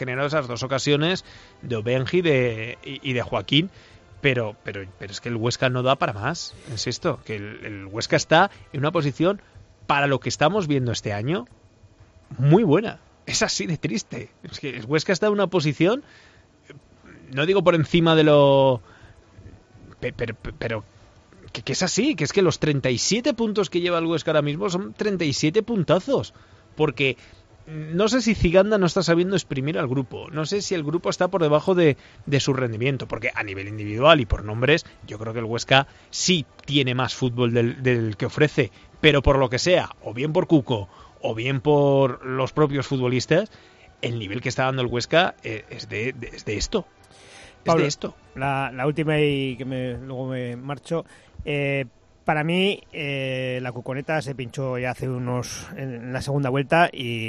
generado esas 2 ocasiones de Obenji y de Joaquín, pero es que el Huesca no da para más, insisto, que el Huesca está en una posición, para lo que estamos viendo este año, muy buena. Es así de triste. Es que el Huesca está en una posición, no digo por encima de lo... pero que es así, que es que los 37 puntos que lleva el Huesca ahora mismo son 37 puntazos. Porque no sé si Ziganda no está sabiendo exprimir al grupo, no sé si el grupo está por debajo de su rendimiento, porque a nivel individual y por nombres, yo creo que el Huesca sí tiene más fútbol del que ofrece, pero por lo que sea, o bien por Cuco, o bien por los propios futbolistas, el nivel que está dando el Huesca es de esto. Pablo, es de esto. La última y que luego me marcho. Para mí, la Cuconeta se pinchó ya hace en la segunda vuelta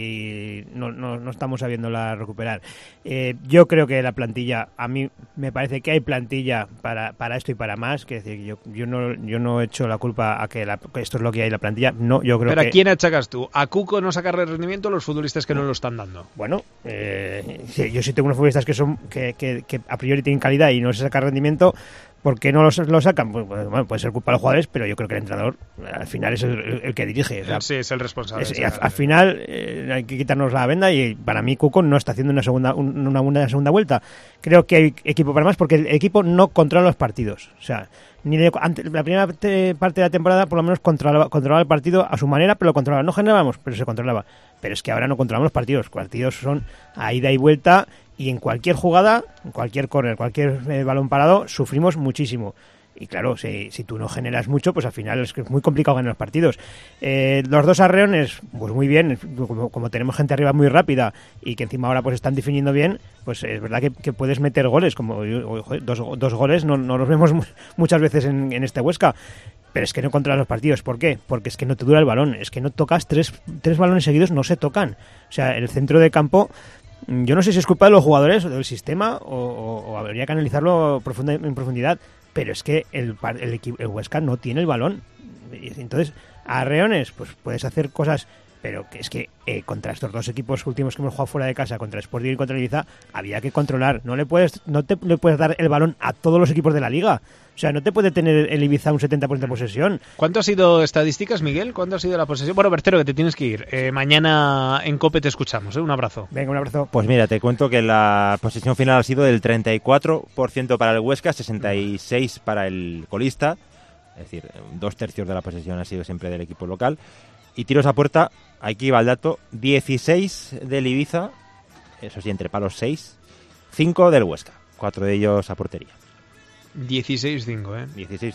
y no estamos sabiéndola recuperar. Yo creo que la plantilla, a mí me parece que hay plantilla para esto y para más. Que decir, yo no he hecho la culpa a que esto es lo que hay en la plantilla. No, yo creo ¿Pero que... a quién achacas tú? ¿A Cuco no sacarle rendimiento o los futbolistas que no lo están dando? Bueno, yo sí tengo unos futbolistas que a priori tienen calidad y no se saca rendimiento. ¿Por qué no lo sacan? Pues, bueno, puede ser culpa de los jugadores, pero yo creo que el entrenador al final es el que dirige. O sea, sí, es el responsable. Al final hay que quitarnos la venda y para mí Cuco no está haciendo una buena segunda vuelta. Creo que hay equipo para más porque el equipo no controla los partidos. O sea, la primera parte de la temporada por lo menos controlaba el partido a su manera, pero lo controlaba. No generábamos, pero se controlaba. Pero es que ahora no controlamos los partidos. Los partidos son a ida y vuelta. Y en cualquier jugada, en cualquier córner, cualquier balón parado, sufrimos muchísimo. Y claro, si tú no generas mucho, pues al final es que es muy complicado ganar los partidos. Los dos arreones, pues muy bien, como tenemos gente arriba muy rápida y que encima ahora pues están definiendo bien, pues es verdad que puedes meter goles, como dos goles no los vemos muchas veces en este Huesca. Pero es que no controlas los partidos. ¿Por qué? Porque es que no te dura el balón. Es que no tocas tres balones seguidos, no se tocan. O sea, el centro de campo... Yo no sé si es culpa de los jugadores o del sistema o habría que analizarlo en profundidad, pero es que el Huesca no tiene el balón. Entonces, a arreones, pues puedes hacer cosas, pero que es que contra estos dos equipos últimos que hemos jugado fuera de casa, contra el Sporting y contra el Ibiza, había que controlar. No le puedes dar el balón a todos los equipos de la liga. O sea, no te puede tener el Ibiza un 70% de posesión. ¿Cuánto ha sido estadísticas, Miguel? ¿Cuánto ha sido la posesión? Bueno, Bertero, que te tienes que ir. Mañana en COPE te escuchamos. Un abrazo. Venga, un abrazo. Pues mira, te cuento que la posesión final ha sido del 34% para el Huesca, 66% para el colista. Es decir, 2/3 de la posesión ha sido siempre del equipo local. Y tiros a puerta, aquí va el dato, 16 del Ibiza, eso sí, entre palos 6, 5 del Huesca, 4 de ellos a portería. 16-5, 16-5.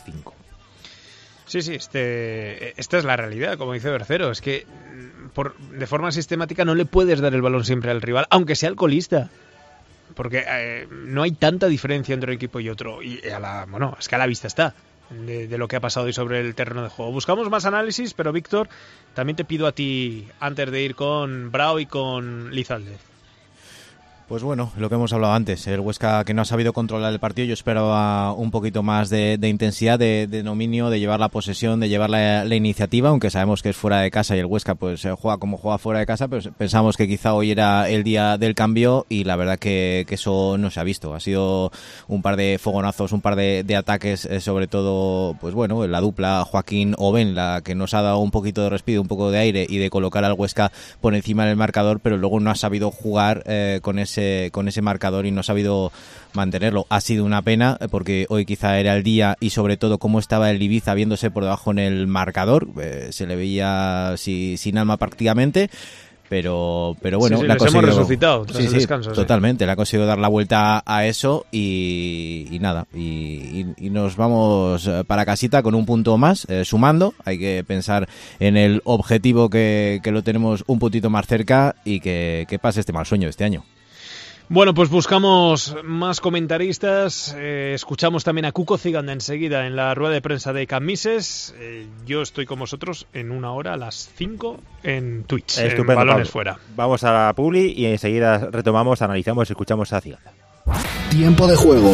Sí, esta es la realidad, como dice Bercero. Es que de forma sistemática no le puedes dar el balón siempre al rival, aunque sea el colista. Porque no hay tanta diferencia entre un equipo y otro. Y es que a la vista está de lo que ha pasado hoy sobre el terreno de juego. Buscamos más análisis, pero Víctor, también te pido a ti, antes de ir con Brao y con Lizalde. Pues bueno, lo que hemos hablado antes, el Huesca que no ha sabido controlar el partido. Yo esperaba un poquito más de intensidad, de dominio, de llevar la posesión, de llevar la iniciativa, aunque sabemos que es fuera de casa y el Huesca pues juega como juega fuera de casa, pues pensamos que quizá hoy era el día del cambio y la verdad que eso no se ha visto. Ha sido un par de fogonazos, un par de ataques, sobre todo, pues bueno, la dupla Joaquín-Oben, la que nos ha dado un poquito de respiro, un poco de aire y de colocar al Huesca por encima del marcador, pero luego no ha sabido jugar con ese marcador y no ha sabido mantenerlo. Ha sido una pena porque hoy quizá era el día y sobre todo cómo estaba el Ibiza viéndose por debajo en el marcador, se le veía sin alma prácticamente. Pero bueno, les hemos resucitado tras el descanso. Totalmente, le ha conseguido dar la vuelta a eso y nada, y nos vamos para casita con un punto más, sumando. Hay que pensar en el objetivo que lo tenemos un puntito más cerca y que pase este mal sueño de este año. Bueno, pues buscamos más comentaristas, escuchamos también a Cuco Ziganda enseguida en la rueda de prensa de Camises. Yo estoy con vosotros en una hora a las 5 en Twitch, Estupendo, en Balones Pablo. Fuera. Vamos a la publi y enseguida retomamos, analizamos y escuchamos a Ziganda. Tiempo de juego.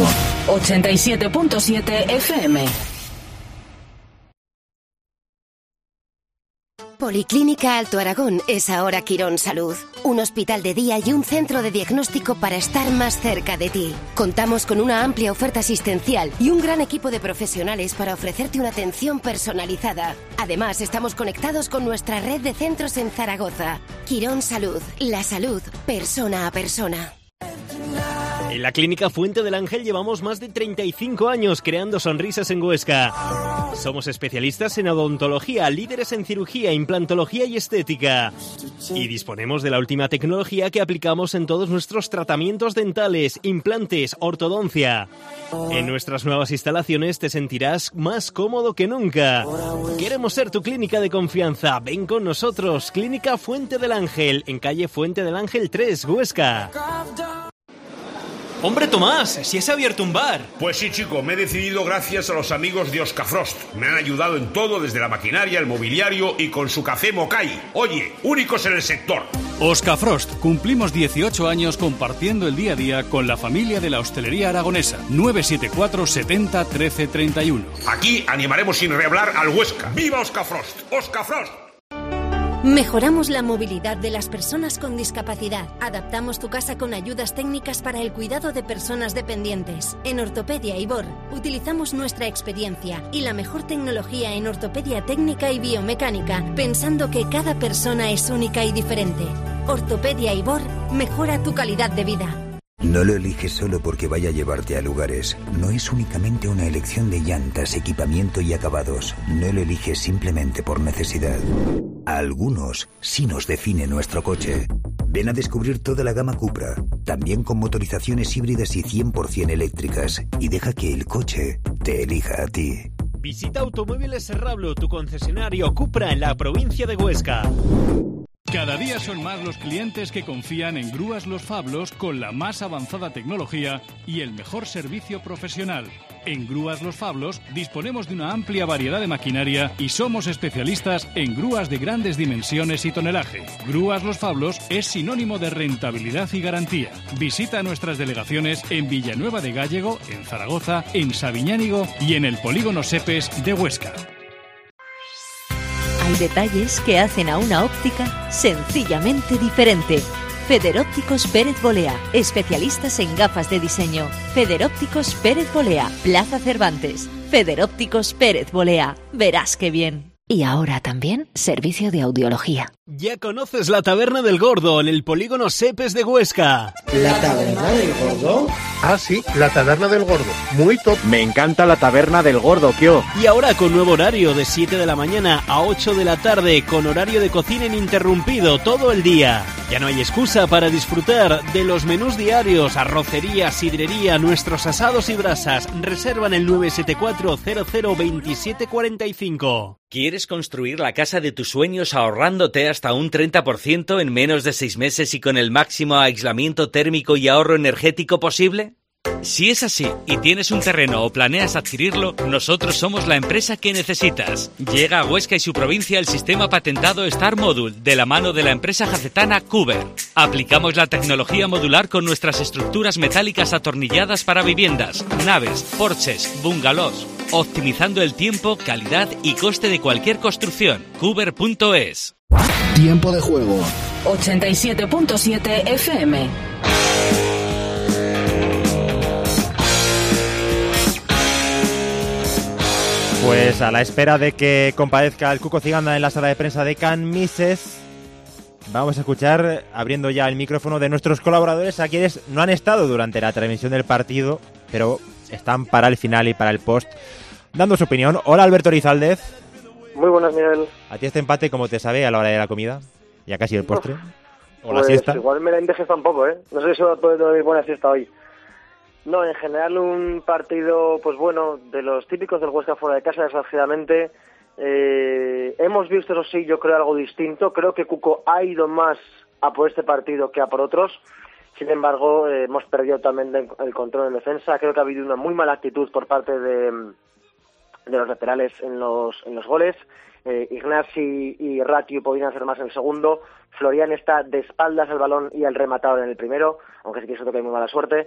87.7 FM. Policlínica Alto Aragón es ahora Quirón Salud, un hospital de día y un centro de diagnóstico para estar más cerca de ti. Contamos con una amplia oferta asistencial y un gran equipo de profesionales para ofrecerte una atención personalizada. Además, estamos conectados con nuestra red de centros en Zaragoza. Quirón Salud, la salud persona a persona. En la Clínica Fuente del Ángel llevamos más de 35 años creando sonrisas en Huesca. Somos especialistas en odontología, líderes en cirugía, implantología y estética. Y disponemos de la última tecnología que aplicamos en todos nuestros tratamientos dentales, implantes, ortodoncia. En nuestras nuevas instalaciones te sentirás más cómodo que nunca. Queremos ser tu clínica de confianza. Ven con nosotros. Clínica Fuente del Ángel, en calle Fuente del Ángel 3, Huesca. ¡Hombre, Tomás! ¡Si has abierto un bar! Pues sí, chico, me he decidido gracias a los amigos de Oscafrost. Me han ayudado en todo, desde la maquinaria, el mobiliario y con su café Mokai. Oye, únicos en el sector. Oscafrost, cumplimos 18 años compartiendo el día a día con la familia de la hostelería aragonesa. 974 70 13 31. Aquí animaremos sin rehablar al Huesca. ¡Viva Oscafrost! ¡Oscafrost! Mejoramos la movilidad de las personas con discapacidad. Adaptamos tu casa con ayudas técnicas para el cuidado de personas dependientes. En Ortopedia Ibor utilizamos nuestra experiencia y la mejor tecnología en ortopedia técnica y biomecánica, pensando que cada persona es única y diferente. Ortopedia Ibor mejora tu calidad de vida. No lo eliges solo porque vaya a llevarte a lugares. No es únicamente una elección de llantas, equipamiento y acabados. No lo eliges simplemente por necesidad. A algunos sí nos define nuestro coche. Ven a descubrir toda la gama Cupra, también con motorizaciones híbridas y 100% eléctricas. Y deja que el coche te elija a ti. Visita Automóviles Serrablo, tu concesionario Cupra en la provincia de Huesca. Cada día son más los clientes que confían en Grúas Los Fablos con la más avanzada tecnología y el mejor servicio profesional. En Grúas Los Fablos disponemos de una amplia variedad de maquinaria y somos especialistas en grúas de grandes dimensiones y tonelaje. Grúas Los Fablos es sinónimo de rentabilidad y garantía. Visita nuestras delegaciones en Villanueva de Gállego, en Zaragoza, en Sabiñánigo y en el Polígono Sepes de Huesca. Hay detalles que hacen a una óptica sencillamente diferente. Federópticos Pérez Bolea, especialistas en gafas de diseño. Federópticos Pérez Bolea, Plaza Cervantes. Federópticos Pérez Bolea, verás qué bien. Y ahora también servicio de audiología. Ya conoces la Taberna del Gordo en el Polígono Sepes de Huesca. ¿La Taberna del Gordo? Ah, sí, la Taberna del Gordo. Muy top. Me encanta la Taberna del Gordo, Kio. Y ahora con nuevo horario de 7 de la mañana a 8 de la tarde, con horario de cocina ininterrumpido todo el día. Ya no hay excusa para disfrutar de los menús diarios, arrocería, sidrería, nuestros asados y brasas. Reserva en el 974 00 27 45. ¿Quieres construir la casa de tus sueños ahorrándote hasta un 30% en menos de 6 meses y con el máximo aislamiento térmico y ahorro energético posible? Si es así y tienes un terreno o planeas adquirirlo, nosotros somos la empresa que necesitas. Llega a Huesca y su provincia el sistema patentado Star Module de la mano de la empresa jacetana Cuber. Aplicamos la tecnología modular con nuestras estructuras metálicas atornilladas para viviendas, naves, porches, bungalows, optimizando el tiempo, calidad y coste de cualquier construcción. Cuber.es. Tiempo de juego. 87.7 FM. Pues a la espera de que comparezca el Cuco Ciganda en la sala de prensa de Can Mises, vamos a escuchar, abriendo ya el micrófono, de nuestros colaboradores, a quienes no han estado durante la transmisión del partido, pero están para el final y para el post, dando su opinión. Hola, Alberto Rizaldez. Muy buenas, Miguel. ¿A ti este empate cómo te sabe a la hora de la comida? ¿Ya casi el postre? ¿O pues la siesta? Igual me la indigesta un poco, ¿eh? No sé si voy a poder dormir buena siesta hoy. No, en general un partido, pues bueno, de los típicos del Huesca fuera de casa, desgraciadamente. Hemos visto, eso sí, yo creo algo distinto. Creo que Cuco ha ido más a por este partido que a por otros. Sin embargo, hemos perdido también el control en defensa. Creo que ha habido una muy mala actitud por parte de los laterales en los goles. Ignasi y Ratio podían hacer más en el segundo. Florian está de espaldas al balón y al rematador en el primero, aunque sí que es otro que hay muy mala suerte.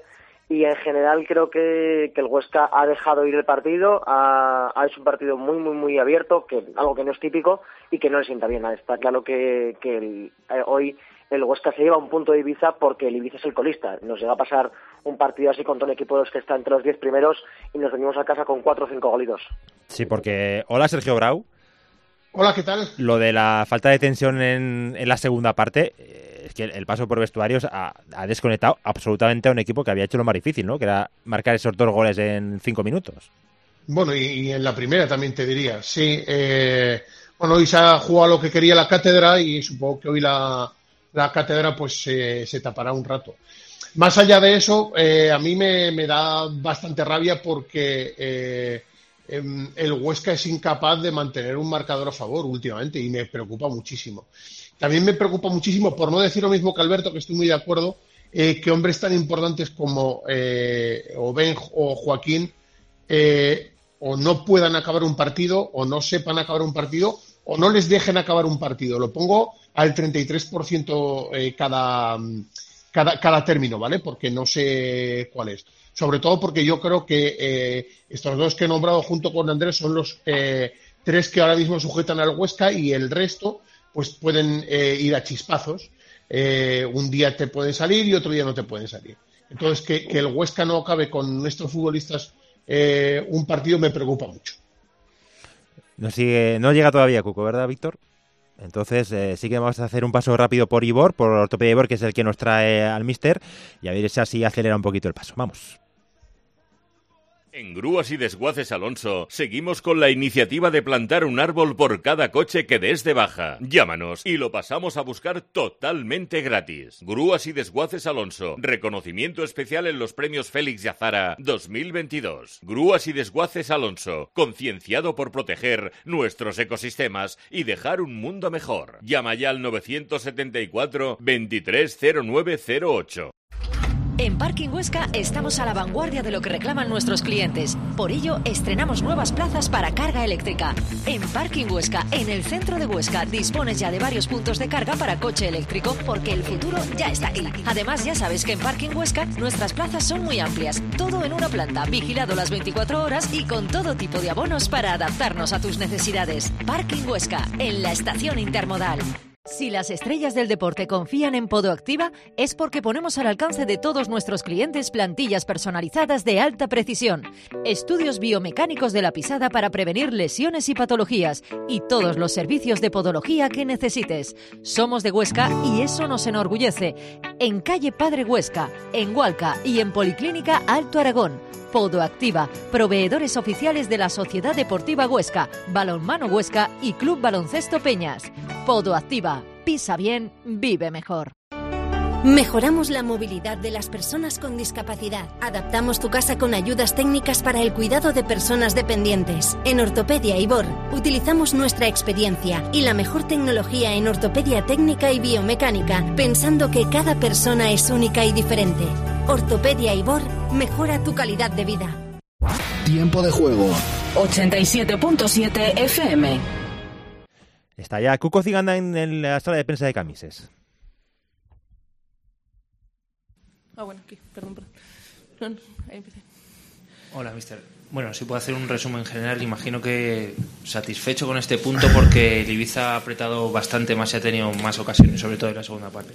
y en general creo que el Huesca ha dejado ir el partido, ha hecho un partido muy muy muy abierto, algo que no es típico y que no le sienta bien. Está claro que hoy el Huesca se lleva un punto de Ibiza porque el Ibiza es el colista. Nos llega a pasar un partido así contra un equipo de los que está entre los 10 primeros y nos venimos a casa con 4 o 5 golitos. Sí, porque... Hola, Sergio Grau. Hola, ¿qué tal? Lo de la falta de tensión en la segunda parte, es que el paso por vestuarios ha desconectado absolutamente a un equipo que había hecho lo más difícil, ¿no? Que era marcar esos 2 goles en 5 minutos. Bueno, y en la primera también te diría, sí. Bueno, hoy se ha jugado lo que quería la cátedra y supongo que hoy la cátedra pues se tapará un rato. Más allá de eso, a mí me da bastante rabia porque el Huesca es incapaz de mantener un marcador a favor últimamente y me preocupa muchísimo. También me preocupa muchísimo, por no decir lo mismo que Alberto, que estoy muy de acuerdo, que hombres tan importantes como o Ben o Joaquín o no puedan acabar un partido o no sepan acabar un partido o no les dejen acabar un partido. Lo pongo al 33% cada término, ¿vale? Porque no sé cuál es. Sobre todo porque yo creo que estos 2 que he nombrado junto con Andrés son los 3 que ahora mismo sujetan al Huesca y el resto pues pueden ir a chispazos. Un día te pueden salir y otro día no te pueden salir. Entonces que el Huesca no acabe con nuestros futbolistas un partido me preocupa mucho. No llega todavía Cuco, ¿verdad, Víctor? Entonces sí que vamos a hacer un paso rápido por Ibor, por Ortopedia Ibor, que es el que nos trae al míster, y a ver si así acelera un poquito el paso. Vamos. En Grúas y Desguaces Alonso seguimos con la iniciativa de plantar un árbol por cada coche que des de baja. Llámanos y lo pasamos a buscar totalmente gratis. Grúas y Desguaces Alonso, reconocimiento especial en los premios Félix y Azara 2022. Grúas y Desguaces Alonso, concienciado por proteger nuestros ecosistemas y dejar un mundo mejor. Llama ya al 974 230908. En Parking Huesca estamos a la vanguardia de lo que reclaman nuestros clientes. Por ello, estrenamos nuevas plazas para carga eléctrica. En Parking Huesca, en el centro de Huesca, dispones ya de varios puntos de carga para coche eléctrico, porque el futuro ya está aquí. Además, ya sabes que en Parking Huesca nuestras plazas son muy amplias. Todo en una planta, vigilado las 24 horas y con todo tipo de abonos para adaptarnos a tus necesidades. Parking Huesca, en la estación intermodal. Si las estrellas del deporte confían en Podoactiva, es porque ponemos al alcance de todos nuestros clientes plantillas personalizadas de alta precisión, estudios biomecánicos de la pisada para prevenir lesiones y patologías, y todos los servicios de podología que necesites. Somos de Huesca y eso nos enorgullece. En calle Padre Huesca, en Hualca y en Policlínica Alto Aragón. Podoactiva, proveedores oficiales de la Sociedad Deportiva Huesca, Balonmano Huesca y Club Baloncesto Peñas. Podoactiva, pisa bien, vive mejor. Mejoramos la movilidad de las personas con discapacidad. Adaptamos tu casa con ayudas técnicas para el cuidado de personas dependientes. En Ortopedia Ibor utilizamos nuestra experiencia y la mejor tecnología en ortopedia técnica y biomecánica, pensando que cada persona es única y diferente. Ortopedia Ibor mejora tu calidad de vida. Tiempo de juego. 87.7 FM. Está ya Cuco Ciganda en la sala de prensa de Camises. Bueno, aquí, perdón. No, ahí empecé. Hola, mister. Bueno, si puedo hacer un resumen general, imagino que satisfecho con este punto porque el Ibiza ha apretado bastante más y ha tenido más ocasiones, sobre todo en la segunda parte.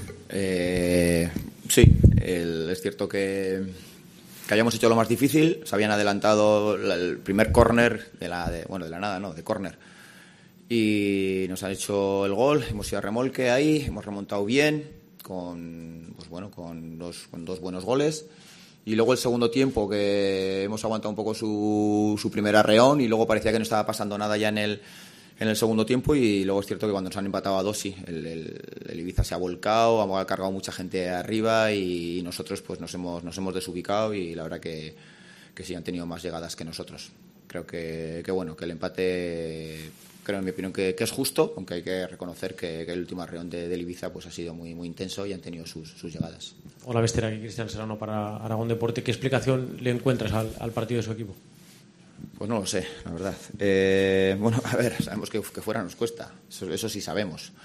Sí, es cierto que hayamos hecho lo más difícil. Se habían adelantado el primer córner de córner. Y nos han hecho el gol, hemos ido a remolque ahí, hemos remontado bien, con dos buenos goles. Y luego el segundo tiempo, que hemos aguantado un poco su primer arreón y luego parecía que no estaba pasando nada ya en el segundo tiempo. Y luego es cierto que cuando nos han empatado a 2, sí, el Ibiza se ha volcado, ha cargado mucha gente arriba y nosotros pues nos hemos desubicado y la verdad que sí han tenido más llegadas que nosotros. Creo que el empate, creo en mi opinión que es justo, aunque hay que reconocer que el último arreón del Ibiza pues ha sido muy, muy intenso y han tenido sus llegadas. Hola, Bester, aquí Cristian Serrano para Aragón Deporte. ¿Qué explicación le encuentras al partido de su equipo? Pues no lo sé, la verdad. A ver, sabemos que fuera nos cuesta, eso sí sabemos.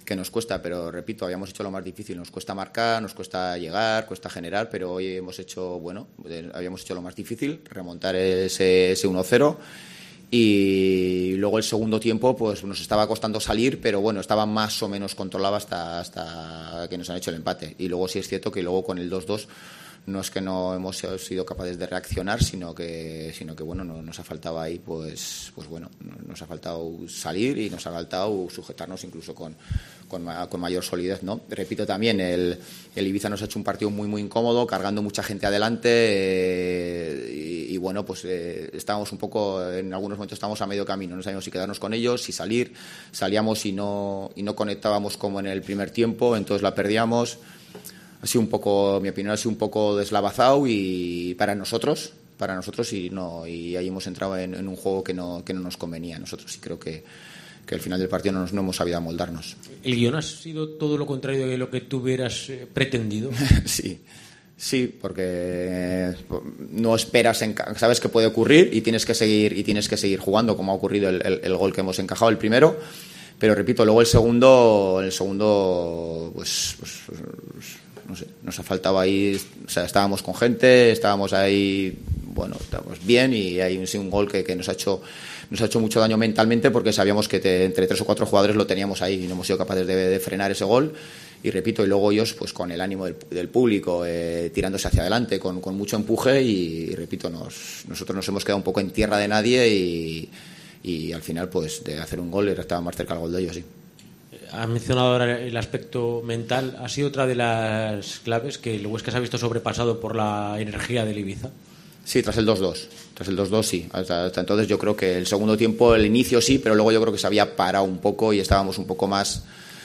nos cuesta, pero repito, habíamos hecho lo más difícil. Nos cuesta marcar, nos cuesta llegar, cuesta generar, pero hoy habíamos hecho lo más difícil, remontar ese 1-0. Y luego el segundo tiempo pues nos estaba costando salir, pero bueno, estaba más o menos controlado hasta que nos han hecho el empate. Y luego sí es cierto que luego con el 2-2 no es que no hemos sido capaces de reaccionar, sino que bueno, nos ha faltado ahí pues bueno, nos ha faltado salir y nos ha faltado sujetarnos incluso con mayor solidez, ¿no? Repito también, el Ibiza nos ha hecho un partido muy muy incómodo, cargando mucha gente adelante, y bueno, pues estábamos un poco, en algunos momentos estábamos a medio camino, no sabíamos si quedarnos con ellos, si salíamos y no conectábamos como en el primer tiempo, entonces la perdíamos. Ha sido un poco, mi opinión, ha sido un poco deslavazado y para nosotros y ahí hemos entrado en un juego que no nos convenía a nosotros, y creo que al final del partido no hemos sabido amoldarnos. ¿El guión ha sido todo lo contrario de lo que tú hubieras pretendido? Sí, porque no esperas, sabes que puede ocurrir y tienes que seguir jugando, como ha ocurrido el gol que hemos encajado, el primero. Pero repito, luego el segundo pues no sé, nos ha faltado ahí, o sea, estábamos con gente, estábamos ahí, bueno, estábamos bien, y hay un gol que nos ha hecho mucho daño mentalmente, porque sabíamos que entre 3 o 4 jugadores lo teníamos ahí y no hemos sido capaces de frenar ese gol. Y repito, y luego ellos pues con el ánimo del público, tirándose hacia adelante con mucho empuje, y repito, nosotros nos hemos quedado un poco en tierra de nadie, y al final pues de hacer un gol estaba más cerca el gol de ellos, sí. Has mencionado ahora el aspecto mental. ¿Ha sido otra de las claves que el Huesca se ha visto sobrepasado por la energía del Ibiza? Sí, tras el 2-2 sí. Hasta entonces yo creo que el segundo tiempo, el inicio sí, pero luego yo creo que se había parado un poco y estábamos un poco más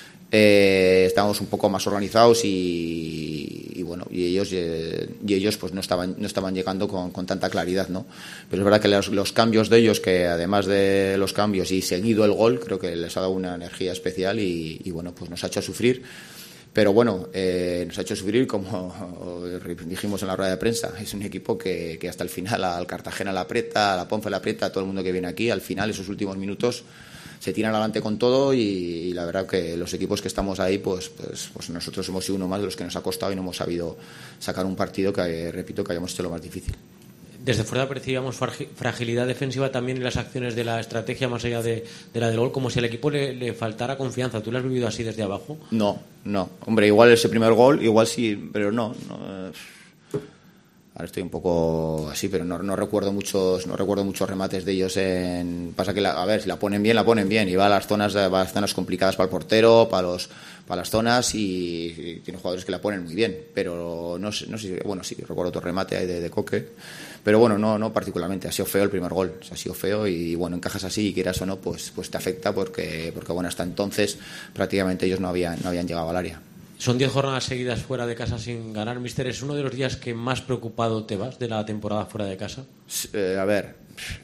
organizados, y bueno, y ellos pues no estaban llegando con tanta claridad, ¿no? Pero es verdad que los cambios de ellos, que además de los cambios y seguido el gol, creo que les ha dado una energía especial, y bueno, pues nos ha hecho sufrir. Pero bueno, nos ha hecho sufrir, como dijimos en la rueda de prensa. Es un equipo que hasta el final al Cartagena la aprieta, a la Ponfe la aprieta, a todo el mundo que viene aquí. Al final, esos últimos minutos se tiran adelante con todo, y la verdad que los equipos que estamos ahí, pues nosotros hemos sido uno más de los que nos ha costado y no hemos sabido sacar un partido que, repito, que hayamos hecho lo más difícil. Desde fuera percibíamos fragilidad defensiva también en las acciones de la estrategia, más allá de la del gol, como si al equipo le faltara confianza. ¿Tú lo has vivido así desde abajo? No. Hombre, igual ese primer gol, igual sí, pero no. Ahora estoy un poco así, pero no recuerdo muchos remates de ellos. Pasa que si la ponen bien, y va a las zonas complicadas para el portero, para las zonas, y tiene jugadores que la ponen muy bien, pero no sé, bueno, sí recuerdo otro remate ahí de Coque, pero bueno, no particularmente. Ha sido feo el primer gol, ha sido feo, y bueno, encajas así y quieras o no, pues te afecta, porque bueno, hasta entonces prácticamente ellos no habían llegado al área. Son 10 jornadas seguidas fuera de casa sin ganar, míster. ¿Es uno de los días que más preocupado te vas de la temporada fuera de casa? A ver,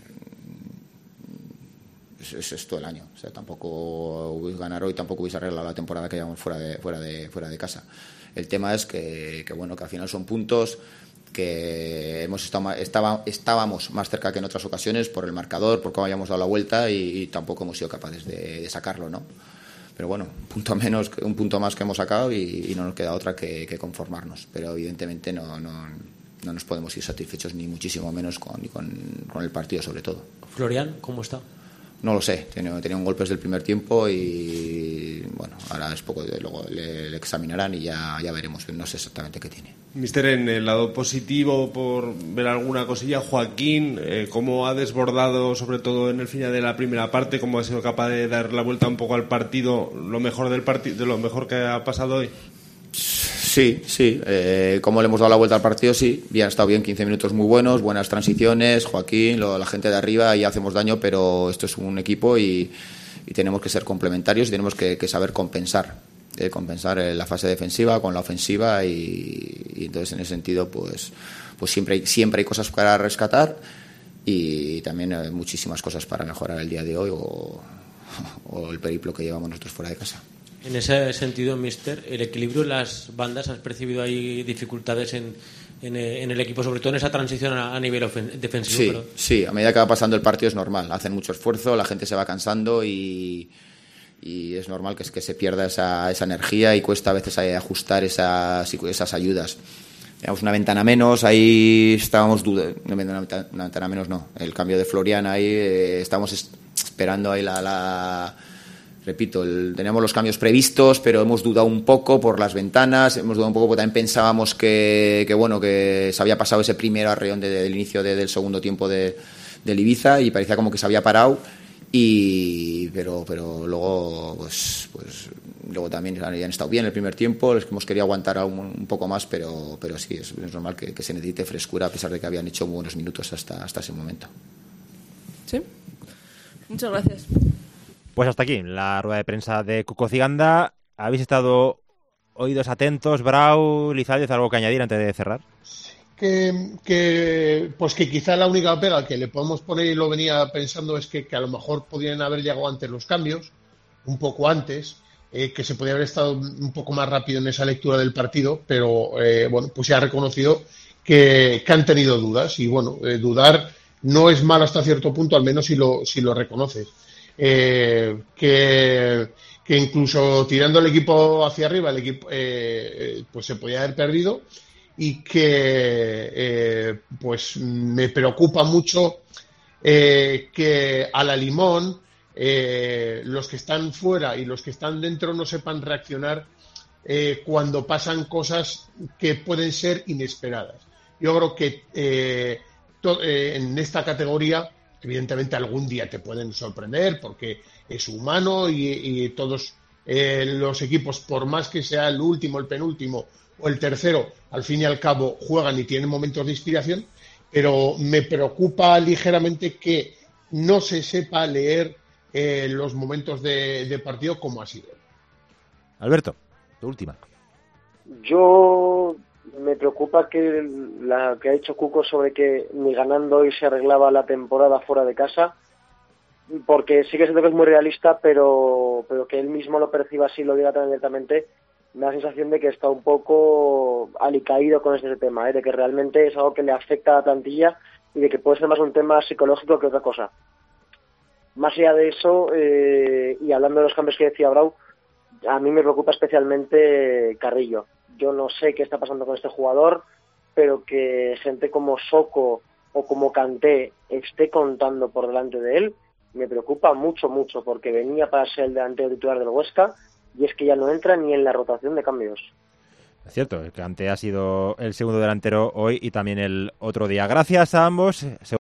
es todo el año. O sea, tampoco ganar hoy tampoco hubiese arreglado la temporada que llevamos fuera de casa. El tema es que bueno, que al final son puntos que estábamos más cerca que en otras ocasiones por el marcador, por cómo habíamos dado la vuelta, y tampoco hemos sido capaces de sacarlo, ¿no? Pero bueno, un punto más que hemos sacado, y no nos queda otra que conformarnos. Pero evidentemente no nos podemos ir satisfechos, ni muchísimo menos con el partido, sobre todo. Florian, ¿cómo está? No lo sé, tenía un golpe desde el primer tiempo, y bueno, ahora es poco, luego le examinarán y ya veremos, no sé exactamente qué tiene. Mister, en el lado positivo, por ver alguna cosilla, Joaquín, ¿cómo ha desbordado, sobre todo en el final de la primera parte? ¿Cómo ha sido capaz de dar la vuelta un poco al partido, lo mejor del partido, de lo mejor que ha pasado hoy? Sí, cómo le hemos dado la vuelta al partido, sí, ha estado bien, 15 minutos muy buenos, buenas transiciones, Joaquín, la gente de arriba, y hacemos daño, pero esto es un equipo, y tenemos que ser complementarios, y tenemos que saber compensar la fase defensiva con la ofensiva, y entonces en ese sentido pues siempre hay cosas para rescatar, y también hay muchísimas cosas para mejorar el día de hoy, o el periplo que llevamos nosotros fuera de casa. En ese sentido, míster, el equilibrio en las bandas, ¿has percibido ahí dificultades en el equipo, sobre todo en esa transición a nivel defensivo? Sí, a medida que va pasando el partido es normal, hacen mucho esfuerzo, la gente se va cansando, y y es normal que se pierda esa energía y cuesta a veces ajustar esas ayudas. Teníamos una ventana menos, ahí estábamos una ventana menos no, el cambio de Florian ahí, estábamos esperando ahí repito, teníamos los cambios previstos, pero hemos dudado un poco por las ventanas, hemos dudado un poco porque también pensábamos que se había pasado ese primer arreón del inicio del segundo tiempo del Ibiza y parecía como que se había parado, pero luego pues luego también han estado bien el primer tiempo, les hemos querido aguantar un poco más, pero sí, es normal que se necesite frescura a pesar de que habían hecho muy buenos minutos hasta ese momento. Sí, muchas gracias. Pues hasta aquí la rueda de prensa de Cuco Ciganda. ¿Habéis estado oídos atentos, Brau, Lizalde, algo que añadir antes de cerrar? Que quizá la única pega que le podemos poner, y lo venía pensando, es que a lo mejor podrían haber llegado antes los cambios, un poco antes, que se podría haber estado un poco más rápido en esa lectura del partido, pero pues se ha reconocido que han tenido dudas, y dudar no es malo hasta cierto punto, al menos si lo reconoces. Que incluso tirando el equipo hacia arriba, el equipo pues se podía haber perdido, y que pues me preocupa mucho que a la limón los que están fuera y los que están dentro no sepan reaccionar cuando pasan cosas que pueden ser inesperadas. Yo creo que en esta categoría evidentemente algún día te pueden sorprender porque es humano y todos los equipos, por más que sea el último, el penúltimo o el tercero, al fin y al cabo juegan y tienen momentos de inspiración, pero me preocupa ligeramente que no se sepa leer los momentos de partido como ha sido. Alberto, tu última. Yo me preocupa que la que ha dicho Cuco sobre que ni ganando hoy se arreglaba la temporada fuera de casa, porque sí que siento que es muy realista, pero que él mismo lo perciba así, lo diga tan abiertamente, me da la sensación de que está un poco alicaído con este tema, de que realmente es algo que le afecta a la plantilla y de que puede ser más un tema psicológico que otra cosa. Más allá de eso, y hablando de los cambios que decía Brau, a mí me preocupa especialmente Carrillo. Yo no sé qué está pasando con este jugador, pero que gente como Soko o como Kanté esté contando por delante de él, me preocupa mucho, porque venía para ser el delantero titular del Huesca y es que ya no entra ni en la rotación de cambios. Es cierto, Kanté ha sido el segundo delantero hoy y también el otro día. Gracias a ambos.